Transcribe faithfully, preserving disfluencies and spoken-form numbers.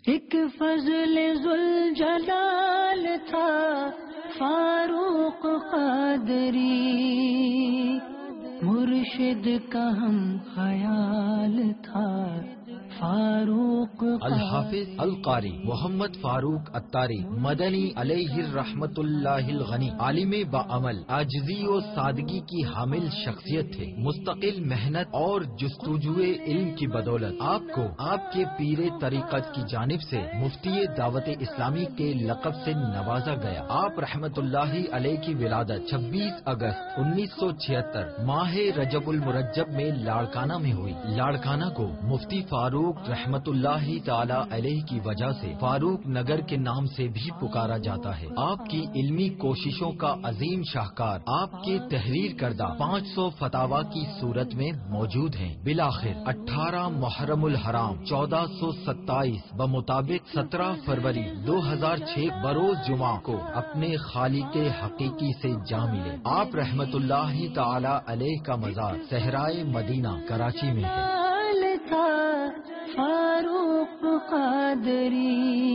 ایک فضل ذوالجلال تھا فاروق قادری، مرشد کا ہم خیال تھا فاروق قادری۔ الحافظ القاری محمد فاروق اتاری مدنی علیہ الرحمت اللہ الغنی عالم بعمل، عاجزی و سادگی کی حامل شخصیت تھے۔ مستقل محنت اور جستجو علم کی بدولت آپ کو آپ کے پیر طریقت کی جانب سے مفتی دعوت اسلامی کے لقب سے نوازا گیا۔ آپ رحمت اللہ علیہ کی ولادت چھبیس اگست انیس سو چھہتر ماہ رجب المرجب میں لاڑکانہ میں ہوئی۔ لاڑکانہ کو مفتی فاروق رحمت اللہ تعالی علیہ کی وجہ سے فاروق نگر کے نام سے بھی پکارا جاتا ہے۔ آپ کی علمی کوششوں کا عظیم شاہکار آپ کے تحریر کردہ پانچ سو فتاوا کی صورت میں موجود ہیں۔ بالآخر اٹھارہ محرم الحرام چودہ سو ستائیس بمطابق سترہ فروری دو ہزار چھ بروز جمعہ کو اپنے خالق حقیقی سے جا ملے۔ آپ رحمت اللہ تعالی علیہ کا مزار صحرائے مدینہ کراچی میں ہے۔ فاروق قادری